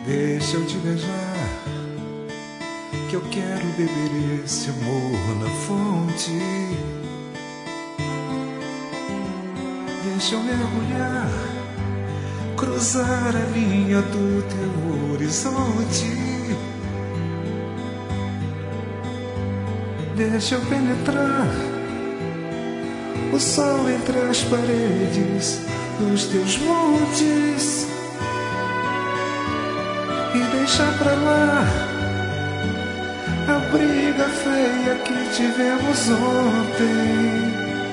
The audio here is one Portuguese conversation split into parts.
Deixa eu te beijar, que eu quero beber esse amor na fonte. Deixa eu mergulhar, cruzar a linha do teu horizonte. Deixa eu penetrar o sol entre as paredes dos teus montes e deixar pra lá a briga feia que tivemos ontem.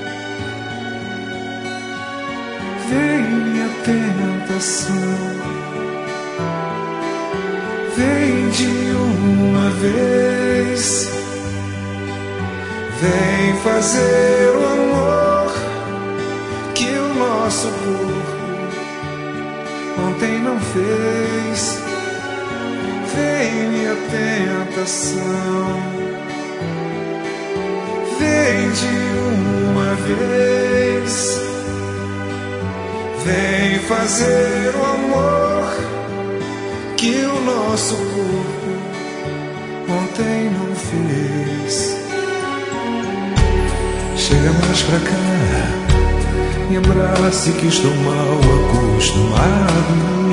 Vem minha tentação, vem de uma vez, vem fazer o amor que o nosso corpo ontem não fez. Vem minha tentação, vem de uma vez, vem fazer o amor que o nosso corpo ontem não fez. Chega mais pra cá, me abrace que estou mal acostumado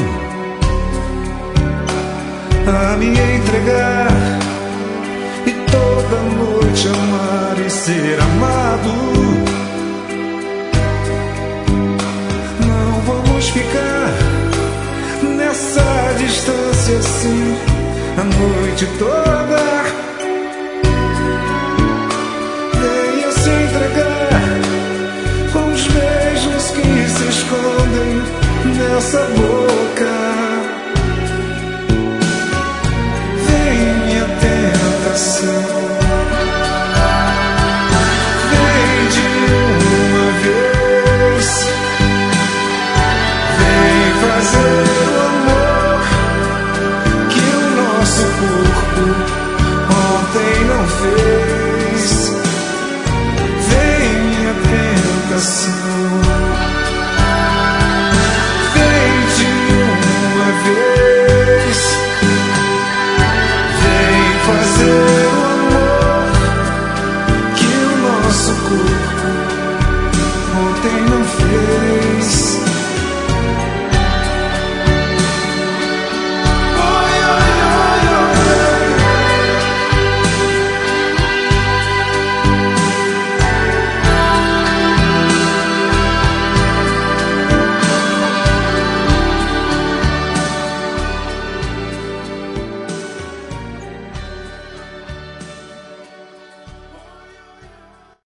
a me entregar e toda noite amar e ser amado. Não vamos ficar nessa distância assim a noite toda. Venha se entregar com os beijos que se escondem nessa boca. Vem de uma vez, vem fazer o amor que o nosso corpo ontem não fez. Vem minha tentação,